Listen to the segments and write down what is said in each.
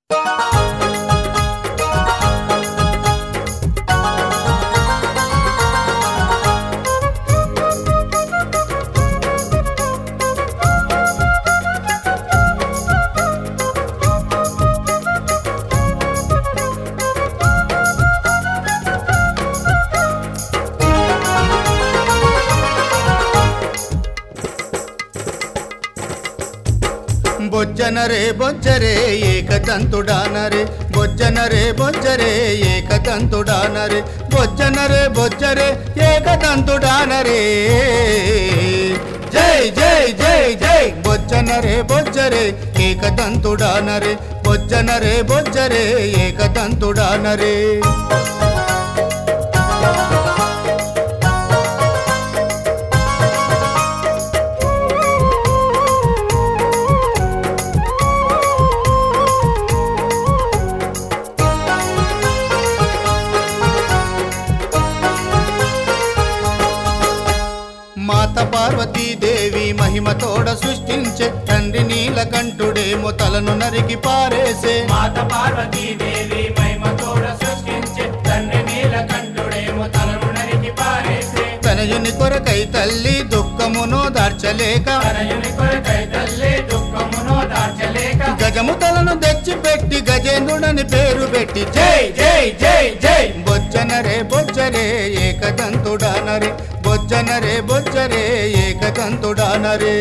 బొజ్జనరే బొజ్జరే ఏకదంతుడానరే బొజ్జనరే బొజ్జరే ఏకదంతుడానరే బొజ్జనరే బొజ్జరే ఏకదంతుడానరే జై జై జై జై బొజ్జనరే బొజ్జరే ఏకదంతుడానరే బొజ్జనరే బొజ్జరే ఏకదంతుడానరే మాత పార్వతీదేవి మహిమతోడ సృష్టించే తండ్రి నీలకంఠుడేమో తలను నరికి పారేసే మాత పార్వతీదేవి మహిమతోడ సృష్టించే తండ్రి నీలకంఠుడేమో తలను నరికి పారేసే తనయుని కొరకై తల్లి దుఃఖమును దార్చలేక తనయుని కొరకై తల్లి దుఃఖమును దార్చలేక గజము తలను తెచ్చిపెట్టి గజేంద్రుడని పేరు పెట్టి జై జై జై జై బొజ్జనరే బొజ్జరే ఏకదంతుడానరే బొజ్జనరే బొజ్జరే ఏకదంతుడానరే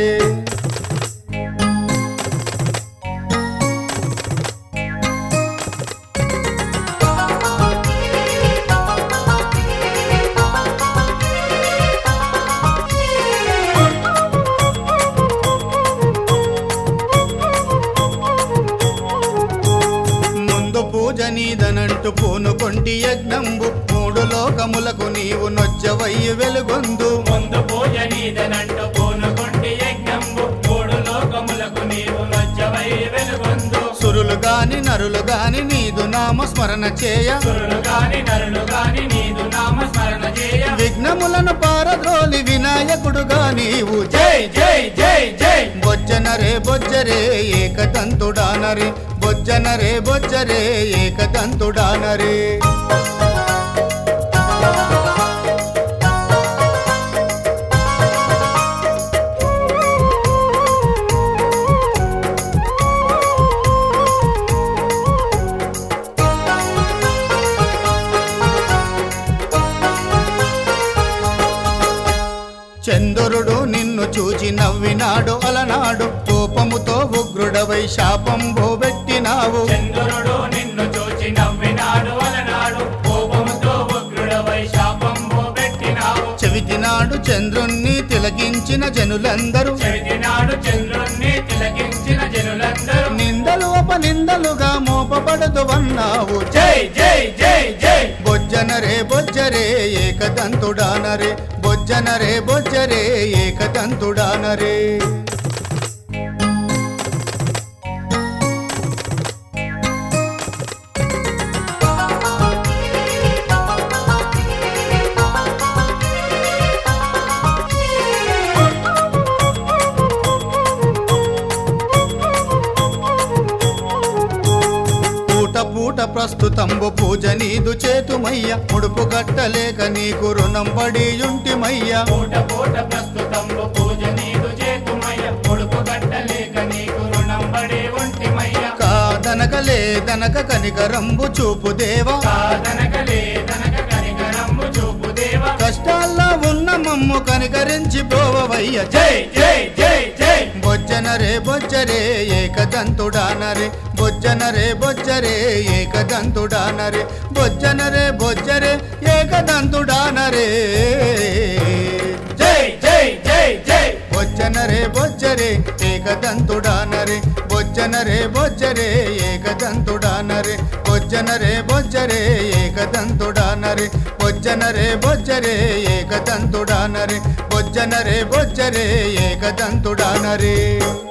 ముందు పూజ నీదనంటూ పూనుకొంటి యజ్ఞంబు మూడు లోకములకు నీవు నొచ్చవయ్యి వెలుగొందు ముందు పూజ నీదనంటూ పూనుకొంటి యజ్ఞంబు మూడు లోకములకు నీవు నొచ్చవై వెలుగొందు సురులు గాని నరులు గాని నీదు నామ స్మరణ చేయ సురులు గాని నరులు గాని నీదు నామ స్మరణ చేయ విఘ్నములను పారద్రోలి వినాయకుడుగా నీవు జై జై జై జై బొజ్జనరే బొజ్జరే ఏకదంతుడానరే బొజ్జనరే బొజ్జరే ఏకదంతుడానరే చంద్రుడు నిన్ను చూచి నవ్వినాడు అలనాడు కోపముతో ఉగ్రుడవై శాపం భోబెట్టినావు చంద్రుడు నిన్ను చూచి నవ్వినాడు అలనాడు కోపముతో ఉగ్రుడవై శాపం భోబెట్టినావు చెవిటినాడు చంద్రుణ్ణి తిలకించిన జనులందరూ చెవిటినాడు చంద్రుణ్ణి తిలకించిన జనులందరూ నిందలు అపనిందలుగా మోపబడదు అన్నావు జై జై జై జై బొజ్జనరే బొజ్జరే ఏకదంతుడానరే బొజ్జనరే బొజ్జరే ఏకదంతుడానరే పూట పూట ప్రస్తుతంబు పూజ నీదు చేతుమయ్య ముడుపు గట్టలేక నీకు రుణం పడి యుంటిమయ్య పూట పూట ప్రస్తుతంబు పూజ నీదు చేతుమయ్య పొడుపు గట్టలేక నీకు రుణం పడి ఒంటిమయ్య కాదనక లేదనక కనికరంబు చూపు దేవా సాధనక లేదనక కనికరమ్ము చూపు దేవ కష్టాల్లో ఉన్న మమ్ము కనికరించి పోవవయ్య జై జై జై జై బొజ్జనరే బొజ్జరే ఏకదంతుడానరే బొజ్జనరే బొజ్జరే ఏకదంతుడానరే బొజ్జనరే బొజ్జరే ఏకదంతుడానరే జై జై జై జై బొజ్జనరే బొజ్జరే ఏకదంతుడానరే బొజ్జనరే బొజ్జరే ఏకదంతుడానరే బొజ్జనరే బొజ్జరే ఏకదంతుడానరే బొజ్జనరే బొజ్జరే ఏకదంతుడానరే బొజ్జనరే బొజ్జరే ఏకదంతుడానరే